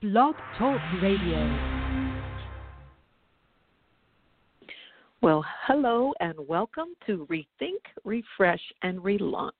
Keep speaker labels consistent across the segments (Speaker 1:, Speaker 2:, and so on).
Speaker 1: Blog Talk Radio.
Speaker 2: Well, hello and welcome to Rethink, Refresh, and Relaunch.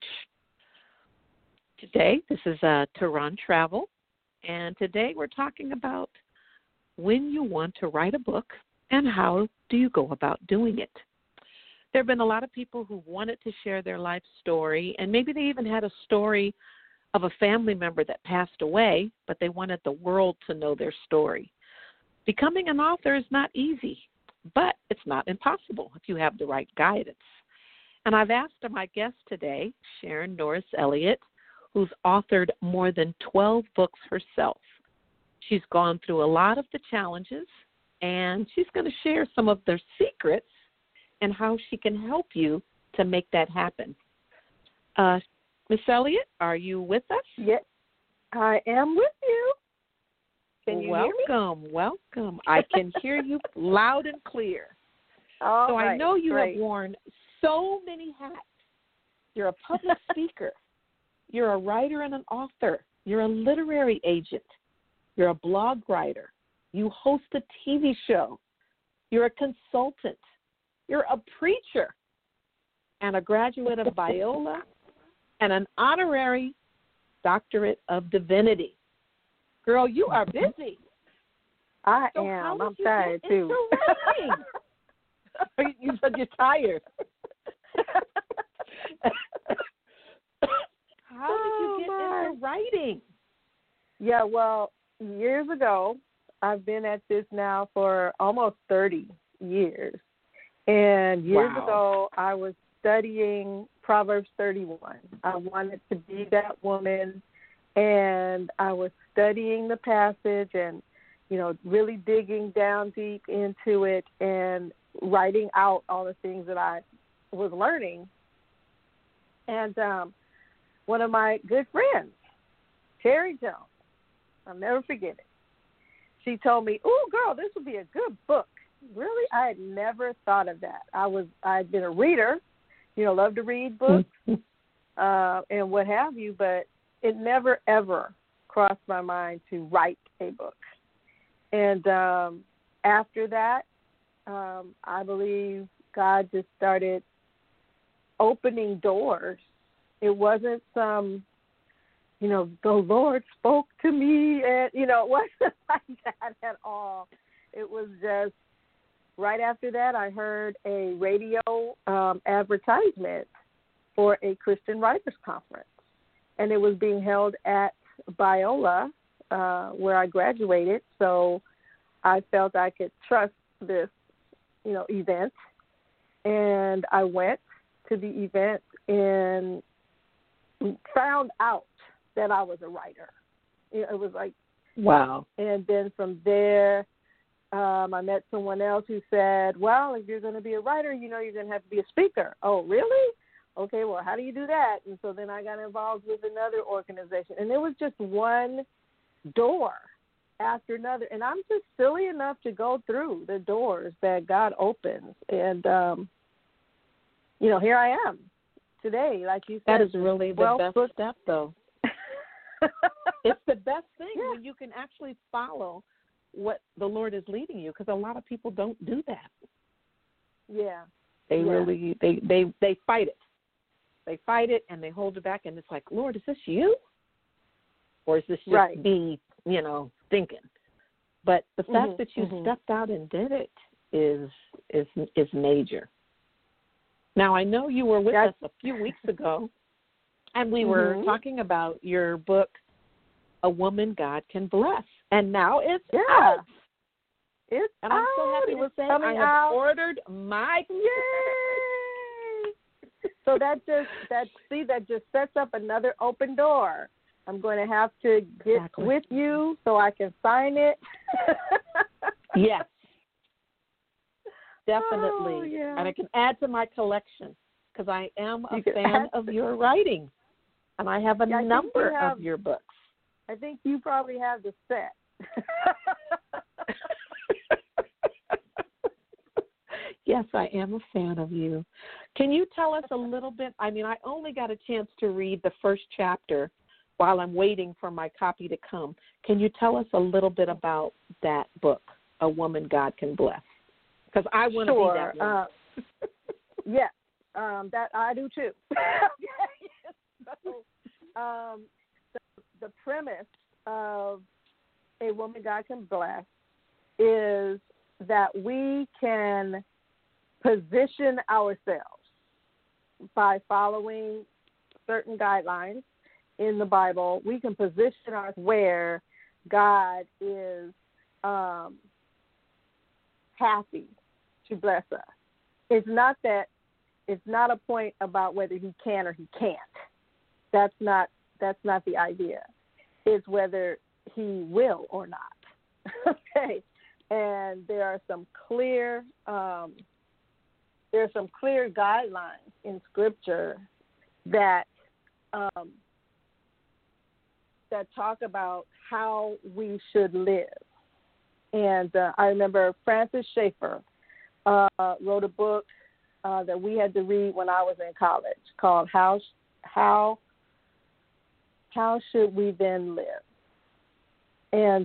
Speaker 2: Today, this is Tehran Travel, and today we're talking about when you want to write a book and how do you go about doing it. There have been a lot of people who wanted to share their life story, and maybe they even had a story of a family member that passed away, but they wanted the world to know their story. Becoming an author is not easy, but it's not impossible if you have the right guidance. And I've asked my guest today, Sharon Norris Elliott, who's authored more than 12 books herself. She's gone through a lot of the challenges, and she's going to share some of their secrets and how she can help you to make that happen. Miss Elliott, are you with us?
Speaker 3: Yes, I am with you. Can you hear me?
Speaker 2: Welcome. I can hear you loud and clear.
Speaker 3: All right,
Speaker 2: I know you
Speaker 3: great.
Speaker 2: have worn so many hats. You're a public speaker. You're a writer and an author. You're a literary agent. You're a blog writer. You host a TV show. You're a consultant. You're a preacher and a graduate of Biola and an honorary doctorate of divinity. Girl, you are busy.
Speaker 3: I
Speaker 2: So
Speaker 3: am. I'm tired, too.
Speaker 2: You said you're tired. How did you get into writing?
Speaker 3: Yeah, well, years ago, I've been at this now for almost 30 years. And years ago, I was studying Proverbs 31. I wanted to be that woman, and I was studying the passage and, really digging down deep into it and writing out all the things that I was learning. And one of my good friends, Terry Jones, I'll never forget it. She told me, "Oh, girl, this would be a good book." Really? I had never thought of that. I'd been a reader, loved to read books and what have you, but it never, ever crossed my mind to write a book. And after that, I believe God just started opening doors. It wasn't some, the Lord spoke to me, and, it wasn't like that at all. It was just right after that, I heard a radio advertisement for a Christian Writers Conference, and it was being held at Biola, where I graduated. So I felt I could trust this, event, and I went to the event and found out that I was a writer. It was like,
Speaker 2: wow.
Speaker 3: And then from there, I met someone else who said, well, if you're going to be a writer, you're going to have to be a speaker. Oh, really? Okay, well, how do you do that? And so then I got involved with another organization. And there was just one door after another. And I'm just silly enough to go through the doors that God opens. And, here I am today, like you said.
Speaker 2: That is really the best step, though. It's the best thing when you can actually follow what the Lord is leading you, because a lot of people don't do that.
Speaker 3: Yeah.
Speaker 2: Really they fight it. They fight it and they hold it back, and it's like, Lord, is this you? Or is this just me, thinking? But the fact that you stepped out and did it is major. Now, I know you were with us a few weeks ago, and we were talking about your book, A Woman God Can Bless. And now it's out.
Speaker 3: It's
Speaker 2: and I'm so happy to say I have ordered my.
Speaker 3: Yay! So that just sets up another open door. I'm going to have to get with you so I can sign it.
Speaker 2: Yes. Definitely.
Speaker 3: Oh, yeah.
Speaker 2: And I can add to my collection because I am a fan of your writing. And I have a number of your books.
Speaker 3: I think you probably have the set.
Speaker 2: Yes, I am a fan of you. Can you tell us a little bit? I mean, I only got a chance to read the first chapter, while I'm waiting for my copy to come. Can you tell us a little bit about that book, A Woman God Can Bless? Because I want to be that woman.
Speaker 3: Yes, that I do too. So, the premise of A Woman God Can Bless is that we can position ourselves by following certain guidelines in the Bible. We can position us where God is happy to bless us. It's not a point about whether he can or he can't. That's not the idea. It's whether he will or not. Okay. And there are some clear guidelines in Scripture that talk about how we should live. And I remember Francis Schaeffer wrote a book that we had to read when I was in college called How Should We Then Live? And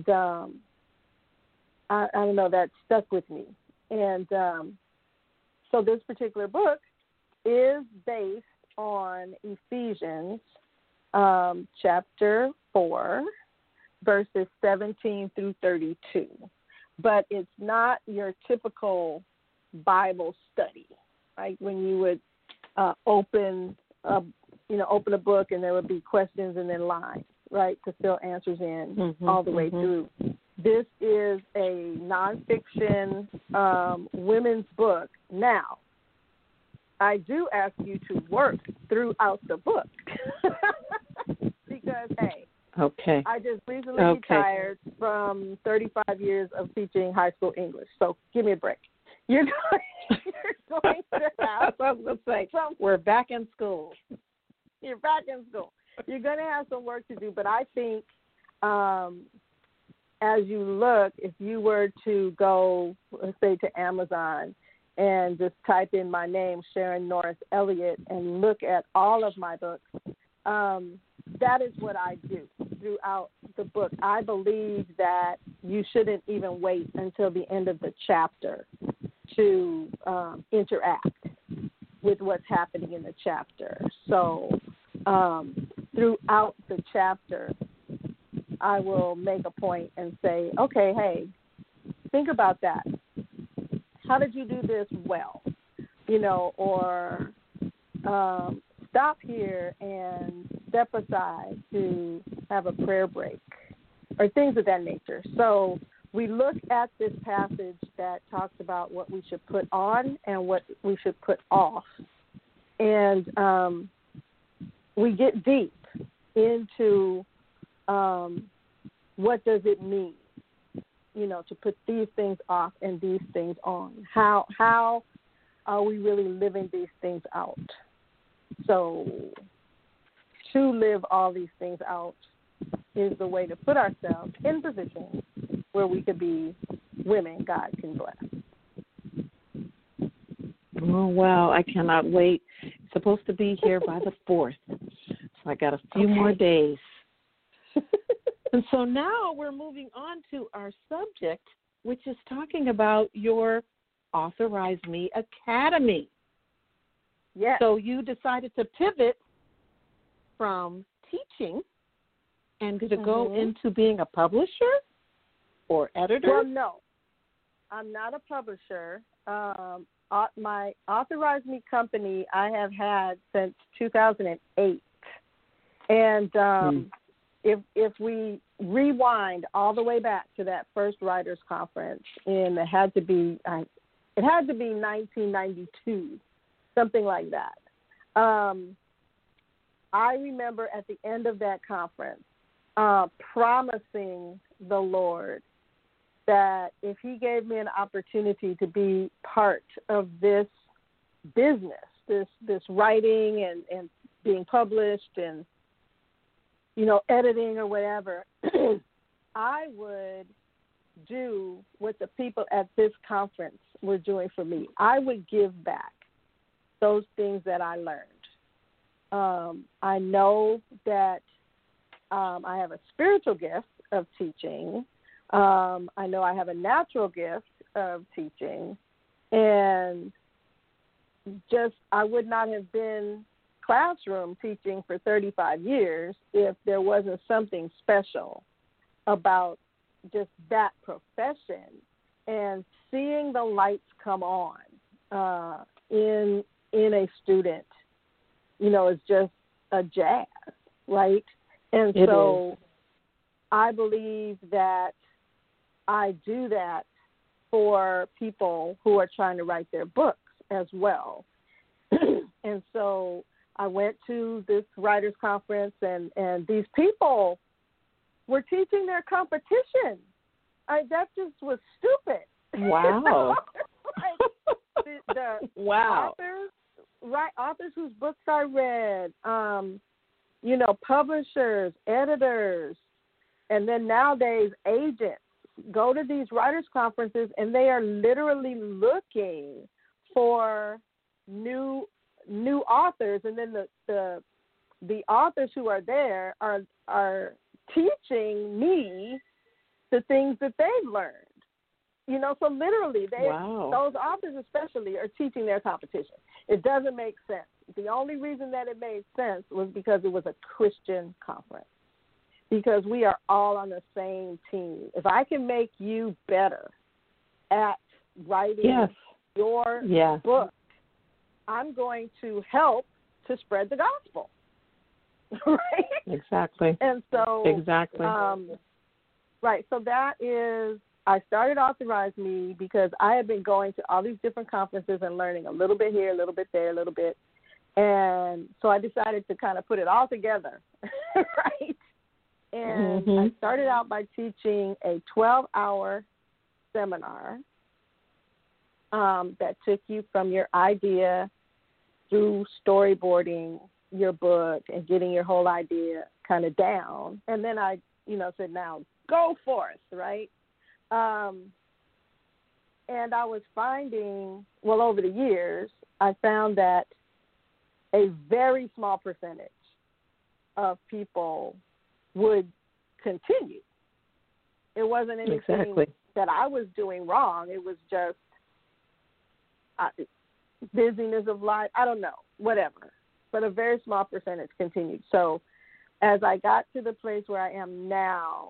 Speaker 3: I don't know, that stuck with me. And so this particular book is based on Ephesians chapter 4, verses 17 through 32. But it's not your typical Bible study, like when you would open a book and there would be questions and then lines, right, to fill answers in all the way through. This is a nonfiction women's book. Now, I do ask you to work throughout the book because, hey,
Speaker 2: okay,
Speaker 3: I just recently retired from 35 years of teaching high school English. So give me a break. You're going to have
Speaker 2: we're back in school.
Speaker 3: You're back in school. You're going to have some work to do, but I think as you look, if you were to go, let's say, to Amazon and just type in my name, Sharon Norris Elliott, and look at all of my books, that is what I do throughout the book. I believe that you shouldn't even wait until the end of the chapter to interact with what's happening in the chapter. So throughout the chapter, I will make a point and say, okay, hey, think about that. How did you do this well? Or stop here and step aside to have a prayer break or things of that nature. So we look at this passage that talks about what we should put on and what we should put off. And we get deep into what does it mean, to put these things off and these things on. How are we really living these things out? So to live all these things out is the way to put ourselves in position where we could be women God can bless.
Speaker 2: Oh, wow. I cannot wait. It's supposed to be here by the 4th. So I got a few more days. And so now we're moving on to our subject, which is talking about your Authorize Me Academy.
Speaker 3: Yes.
Speaker 2: So you decided to pivot from teaching and to go into being a publisher or editor?
Speaker 3: Well, no. I'm not a publisher. My Authorize Me company I have had since 2008. And if we rewind all the way back to that first writers conference, and it had to be 1992, something like that. I remember at the end of that conference promising the Lord that if he gave me an opportunity to be part of this business, this writing and being published and editing or whatever, I would do what the people at this conference were doing for me. I would give back those things that I learned. I know that I have a spiritual gift of teaching. I know I have a natural gift of teaching. And just I would not have been classroom teaching for 35 years if there wasn't something special about just that profession and seeing the lights come on in a student, is just a jazz, right? And so I believe that I do that for people who are trying to write their books as well. And so I went to this writers conference, and these people were teaching their competition. That just was stupid.
Speaker 2: Wow.
Speaker 3: the
Speaker 2: wow.
Speaker 3: Authors whose books I read, publishers, editors, and then nowadays agents go to these writers conferences, and they are literally looking for new authors, and then the authors who are there are teaching me the things that they've learned. So literally, those authors especially are teaching their competition. It doesn't make sense. The only reason that it made sense was because it was a Christian conference, because we are all on the same team. If I can make you better at writing your book, I'm going to help to spread the gospel, right?
Speaker 2: Exactly.
Speaker 3: And so, right. So that is, I started Authorize Me because I had been going to all these different conferences and learning a little bit here, a little bit there, a little bit. And so I decided to kind of put it all together, right? And I started out by teaching a 12-hour seminar that took you from your idea through storyboarding your book and getting your whole idea kind of down. And then I, said, now go forth, right? And I was finding, over the years, I found that a very small percentage of people would continue. It wasn't anything that I was doing wrong. It was just busyness of life. I don't know, whatever. But a very small percentage continued. So as I got to the place where I am now,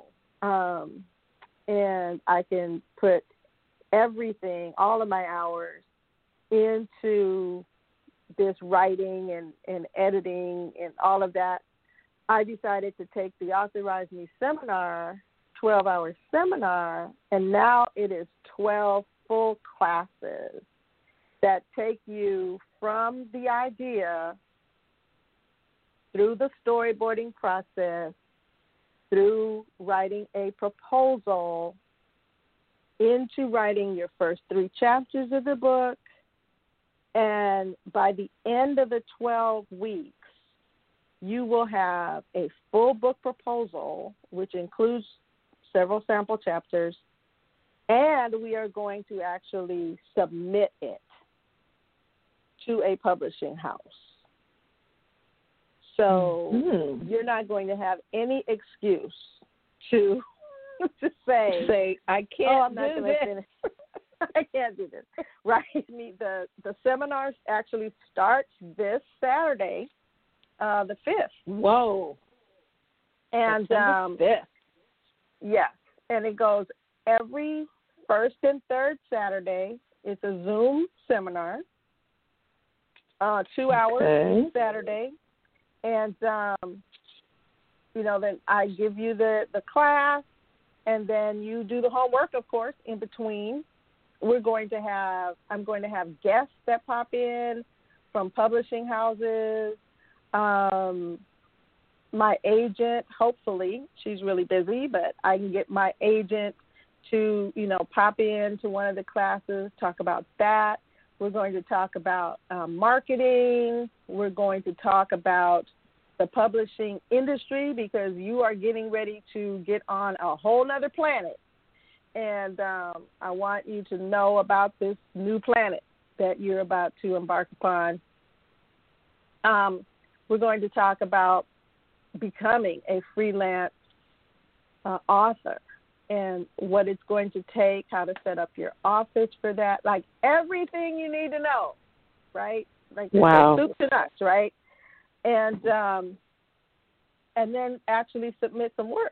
Speaker 3: and I can put everything, all of my hours into this writing and editing and all of that, I decided to take the Authorize Me seminar, 12-hour seminar, and now it is 12 full classes that take you from the idea through the storyboarding process, through writing a proposal, into writing your first 3 chapters of the book, and by the end of the 12 weeks, you will have a full book proposal, which includes several sample chapters, and we are going to actually submit it to a publishing house. So you're not going to have any excuse to say I can't I'm not do this. I can't do this. Right? The seminar actually starts this Saturday, the 5th.
Speaker 2: Whoa.
Speaker 3: And
Speaker 2: 5th.
Speaker 3: Yes. And it goes every first and third Saturday. It's a Zoom seminar. 2 hours each Saturday. And, then I give you the class, and then you do the homework, of course, in between. I'm going to have guests that pop in from publishing houses. My agent, hopefully, she's really busy, but I can get my agent to, pop in to one of the classes, talk about that. We're going to talk about marketing. We're going to talk about the publishing industry, because you are getting ready to get on a whole nother planet. And I want you to know about this new planet that you're about to embark upon. We're going to talk about becoming a freelance author, and what it's going to take, how to set up your office for that, like everything you need to know, right? Like
Speaker 2: wow.
Speaker 3: soup to nuts, right? And then actually submit some work.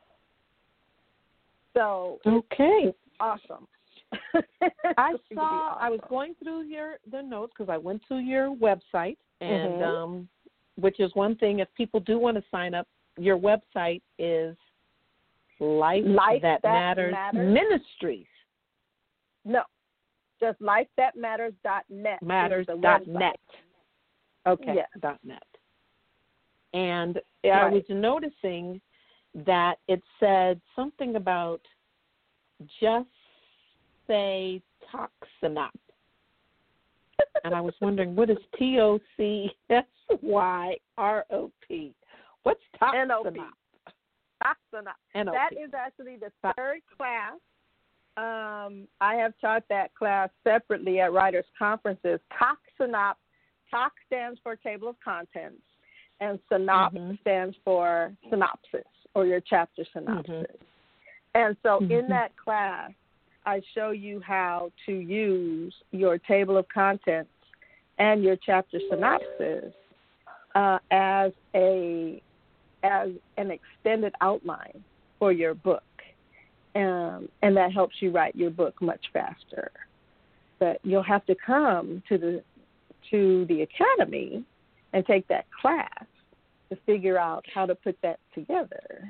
Speaker 3: So
Speaker 2: okay,
Speaker 3: it's awesome.
Speaker 2: I was going through the notes because I went to your website, and which is one thing. If people do want to sign up, your website is Life That Matters Ministries.
Speaker 3: No, just lifethatmatters.net.
Speaker 2: Matters.net. Okay,
Speaker 3: yes.
Speaker 2: .net. And I was noticing that it said something about just say Toxinop. And I was wondering, what is TOCSYROP? What's Toxinop?
Speaker 3: Toxinop. That is actually the third class. I have taught that class separately at writers' conferences. Toxinop. Tox stands for table of contents, and synop stands for synopsis, or your chapter synopsis. And so in that class, I show you how to use your table of contents and your chapter synopsis as an extended outline for your book, and that helps you write your book much faster. But you'll have to come to the academy and take that class to figure out how to put that together.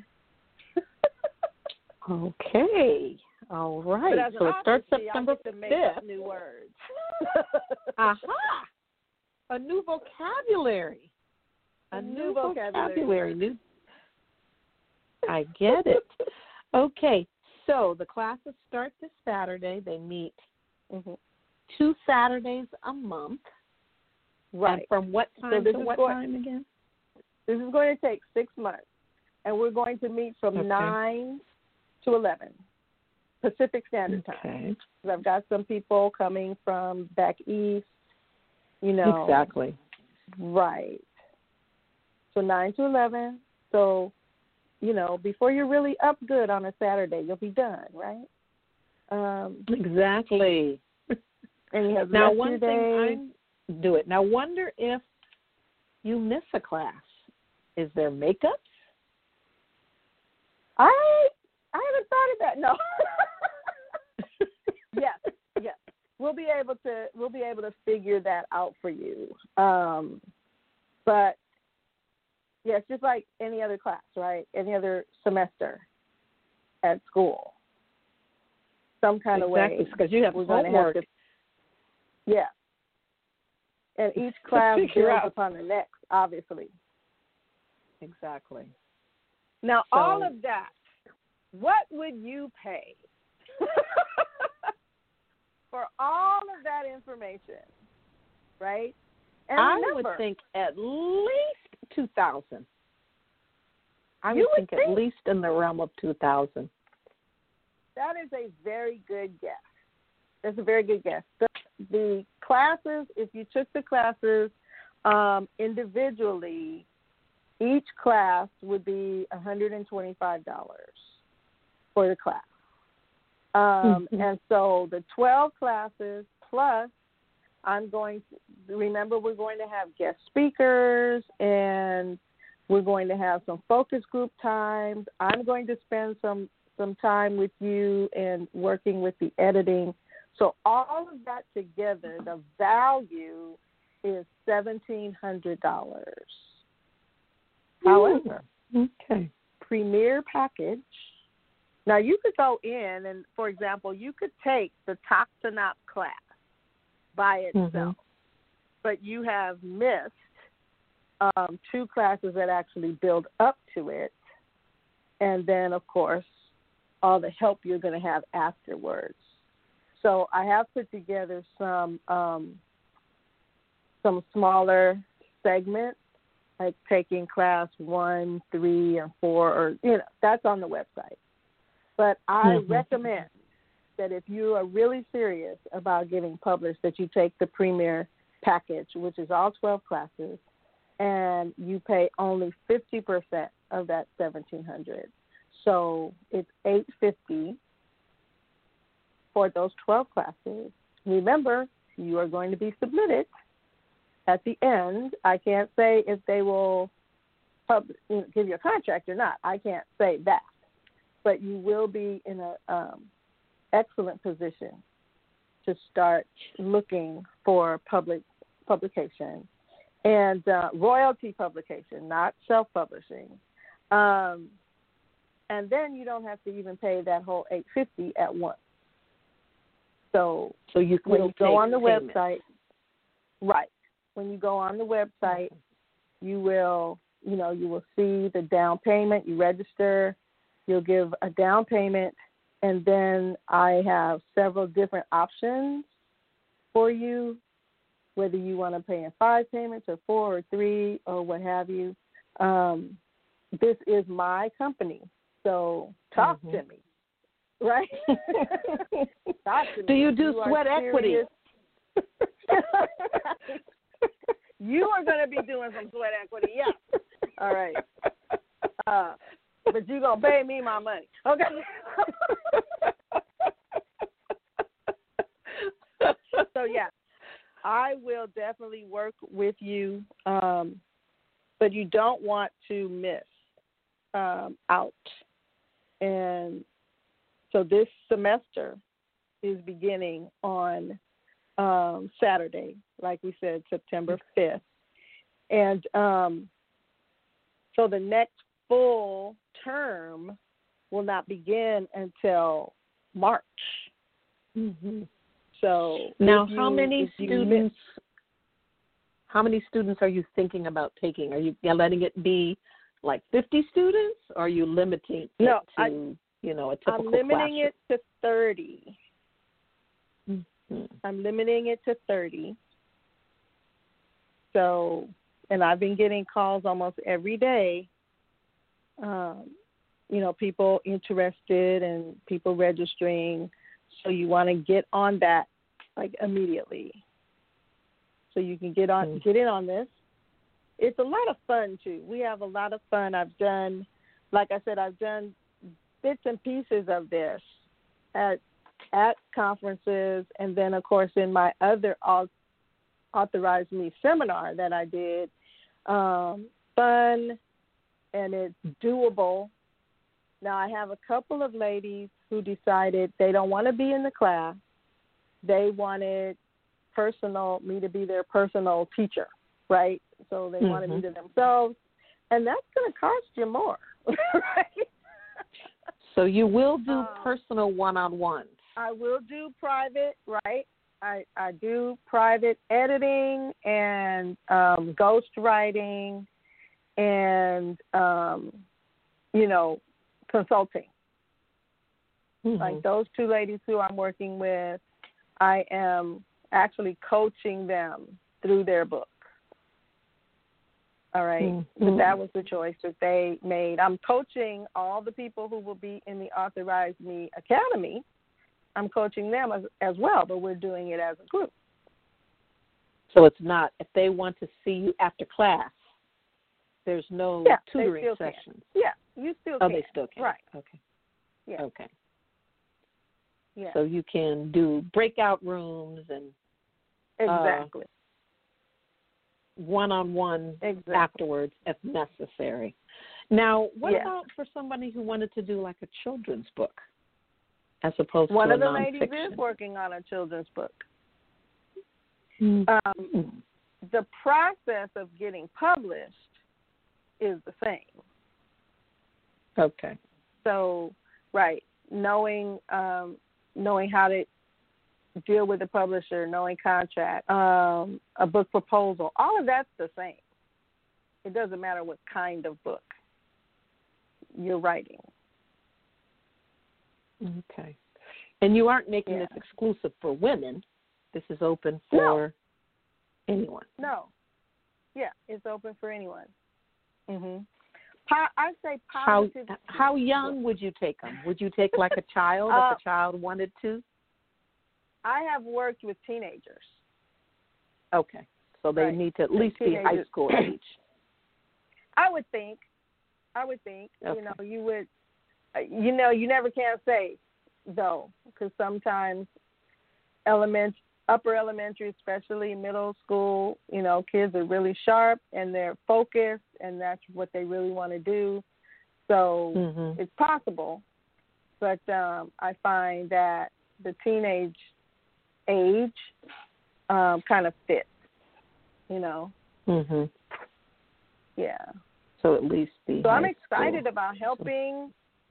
Speaker 2: Okay. All right. So it starts September 5th.
Speaker 3: New words.
Speaker 2: Aha! A new vocabulary. A new vocabulary. I get it. Okay. So the classes start this Saturday. They meet 2 Saturdays a month.
Speaker 3: Right.
Speaker 2: And from what time to what time again?
Speaker 3: This is going to take 6 months. And we're going to meet from 9 to 11 Pacific Standard Time.
Speaker 2: Okay.
Speaker 3: I've got some people coming from back east, you know.
Speaker 2: Exactly.
Speaker 3: Right. So 9 to 11. So, you know, before you're really up good on a Saturday, you'll be done, right?
Speaker 2: Exactly.
Speaker 3: And you have
Speaker 2: now, one thing do it. Now, wonder if you miss a class. Is there makeups?
Speaker 3: I haven't thought of that. No. Yes. We'll be able to figure that out for you. But yes, just like any other class, right? Any other semester at school. Some kind of way.
Speaker 2: Because you have homework.
Speaker 3: Yeah. And each class builds upon the next, obviously.
Speaker 2: Exactly.
Speaker 3: Now, all of that, what would you pay for all of that information, right? And
Speaker 2: I
Speaker 3: remember,
Speaker 2: would think at least $2,000. I would think at least in the realm of $2,000.
Speaker 3: That is a very good guess. That's a very good guess. The classes, if you took the classes individually, each class would be $125 for the class. And so the 12 classes plus, we're going to have guest speakers, and we're going to have some focus group times. I'm going to spend some time with you and working with the editing. So all of that together, the value is $1,700. However, Premier package. Now, you could go in and, for example, you could take the Toxinop class by itself, but you have missed 2 classes that actually build up to it, and then, of course, all the help you're going to have afterwards. So I have put together some smaller segments, like taking class 1, 3, and 4, or, that's on the website. But I recommend that if you are really serious about getting published, that you take the Premier package, which is all 12 classes, and you pay only 50% of that $1,700. So it's $850 for those 12 classes. Remember, you are going to be submitted at the end. I can't say if they will give you a contract or not. I can't say that. But you will be in an excellent position to start looking for publication and royalty publication, not self-publishing. And then you don't have to even pay that whole $850 at once. So
Speaker 2: you
Speaker 3: when you go on the
Speaker 2: payment.
Speaker 3: website, right? When you go on the website, you will see the down payment. You register, you'll give a down payment, and then I have several different options for you, whether you want to pay in 5 payments or 4 or 3 or what have you. This is my company, so talk to me, right? Talk to me.
Speaker 2: Do you do sweat equity?
Speaker 3: You are going to be doing some sweat equity, yeah. All right. But you're going to pay me my money. Okay. So, yeah, I will definitely work with you, but you don't want to miss out. And so this semester is beginning on Saturday, like we said, September 5th. And so the next full term will not begin until March.
Speaker 2: Mm-hmm.
Speaker 3: So
Speaker 2: now, how many students are you thinking about taking? Are you letting it be like 50 students, or are you limiting it to a typical
Speaker 3: I'm limiting
Speaker 2: classroom?
Speaker 3: it to 30.
Speaker 2: Mm-hmm.
Speaker 3: I'm limiting it to 30. So, and I've been getting calls almost every day. People interested and people registering. So you want to get on that like immediately. So you can get in on this. It's a lot of fun too. We have a lot of fun. I've done bits and pieces of this at conferences, and then of course in my other Authorized Me seminar that I did. Fun, and it's doable. Now I have a couple of ladies who decided they don't want to be in the class. They wanted me to be their personal teacher, right? So they wanted me to themselves, and that's going to cost you more, right?
Speaker 2: So you will do personal one-on-ones.
Speaker 3: I will do private, right? I do private editing and ghost writing and, consulting. Mm-hmm. Like those 2 ladies who I'm working with, I am actually coaching them through their book. All right.
Speaker 2: Mm-hmm.
Speaker 3: So that was the choice that they made. I'm coaching all the people who will be in the Authorized Me Academy. I'm coaching them as well, but we're doing it as a group.
Speaker 2: So it's not, if they want to see you after class, there's no tutoring sessions.
Speaker 3: Yeah, you still can.
Speaker 2: Oh, they still can.
Speaker 3: Right.
Speaker 2: Okay.
Speaker 3: Yeah.
Speaker 2: Okay.
Speaker 3: Yeah.
Speaker 2: So you can do breakout rooms and
Speaker 3: exactly
Speaker 2: one-on-one afterwards if necessary. Now, what about for somebody who wanted to do like a children's book as opposed to a nonfiction?
Speaker 3: One of the ladies is working on a children's book.
Speaker 2: Mm-hmm.
Speaker 3: The process of getting published is the same.
Speaker 2: Okay.
Speaker 3: So, right, knowing how to deal with the publisher, knowing contract, a book proposal, all of that's the same. It doesn't matter what kind of book you're writing.
Speaker 2: Okay. And you aren't making this exclusive for women. This is open for anyone.
Speaker 3: No. Yeah, it's open for anyone. Mm-hmm. I say positive.
Speaker 2: How young would you take them? Would you take like a child if a child wanted to?
Speaker 3: I have worked with teenagers.
Speaker 2: Okay. So they need to at least be high school age.
Speaker 3: I would think,
Speaker 2: Okay.
Speaker 3: you would, you never can say, though, because sometimes upper elementary, especially middle school, kids are really sharp and they're focused, and that's what they really want to do. So it's possible, but I find that the teenage age kind of fits, Yeah.
Speaker 2: So at least the
Speaker 3: So I'm excited about helping.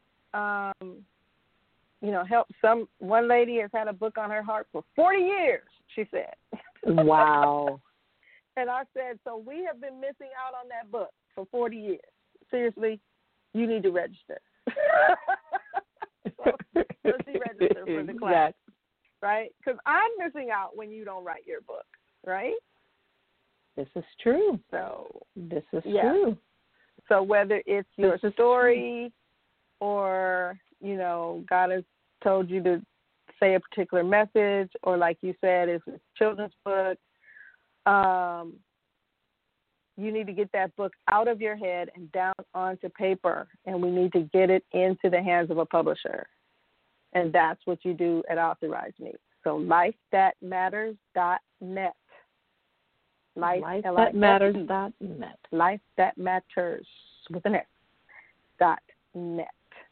Speaker 3: One lady has had a book on her heart for 40 years, she said.
Speaker 2: Wow.
Speaker 3: And I said, so we have been missing out on that book for 40 years. Seriously, you need to register. so she registered for the class, right? Because I'm missing out when you don't write your book, right?
Speaker 2: This is true.
Speaker 3: So
Speaker 2: this is true.
Speaker 3: So whether it's your story or, God has told you to say a particular message, or like you said, it's a children's book, you need to get that book out of your head and down onto paper, and we need to get it into the hands of a publisher. And that's what you do at Authorize Me. So lifethatmatters.net.
Speaker 2: Lifethatmatters.net.
Speaker 3: Life That Matters with an S. .net.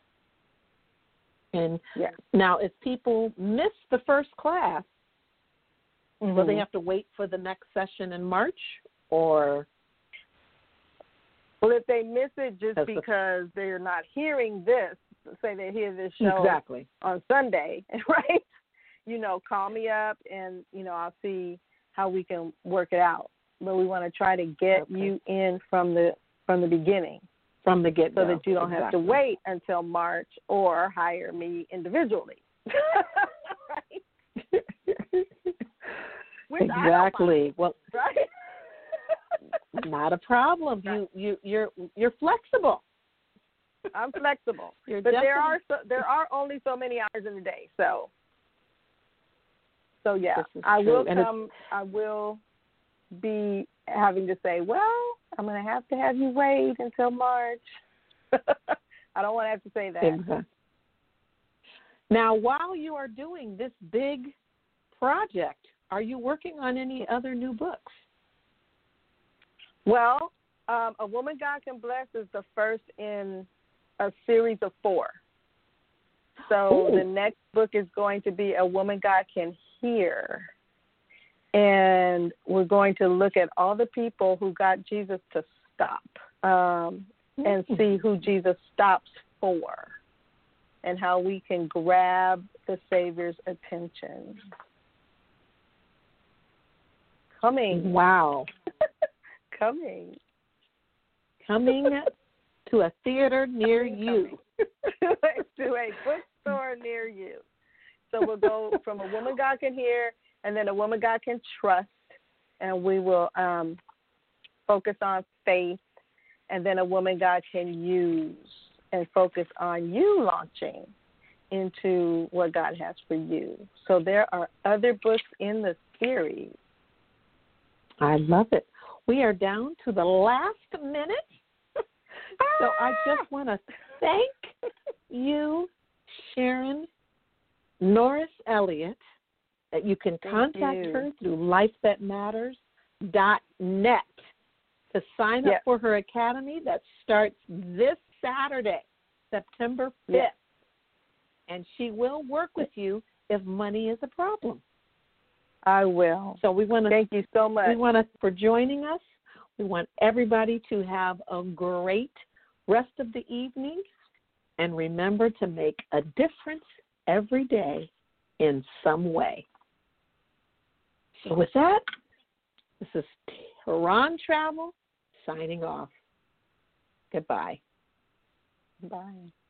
Speaker 2: And now, if people miss the first class, will they have to wait for the next session in March, or?
Speaker 3: Well, if they miss it just because they're not hearing this, say they hear this show on Sunday, right? Call me up and, I'll see how we can work it out. But we want to try to get you in from the beginning. From the get-go. So that you don't have to wait until March or hire me individually. Right?
Speaker 2: Exactly. Well,
Speaker 3: right?
Speaker 2: Not a problem. You're flexible.
Speaker 3: I'm flexible. But there are only so many hours in the day. So yeah, I will come. I will be having to say, well, I'm going to have you wait until March. I don't want to have to say that.
Speaker 2: Exactly. Now, while you are doing this big project, are you working on any other new books?
Speaker 3: Well, A Woman God Can Bless is the first in a series of 4. So the next book is going to be A Woman God Can Hear. And we're going to look at all the people who got Jesus to stop and see who Jesus stops for and how we can grab the Savior's attention. Coming.
Speaker 2: Wow.
Speaker 3: Coming
Speaker 2: to a theater near you.
Speaker 3: To a bookstore near you. So we'll go from A Woman God Can Hear, and then A Woman God Can Trust, and we will focus on faith, and then A Woman God Can Use, and focus on you launching into what God has for you. So there are other books in the series.
Speaker 2: I love it. We are down to the last minute. So I just want to thank you, Sharon Norris Elliott, that you can contact her through lifethatmatters.net to sign up for her academy that starts this Saturday, September 5th. Yes. And she will work with you if money is a problem.
Speaker 3: I will.
Speaker 2: So we want to
Speaker 3: thank you so much.
Speaker 2: We want to for joining us. We want everybody to have a great rest of the evening, and remember to make a difference every day in some way. So with that, this is Tehran Travel signing off. Goodbye.
Speaker 3: Bye.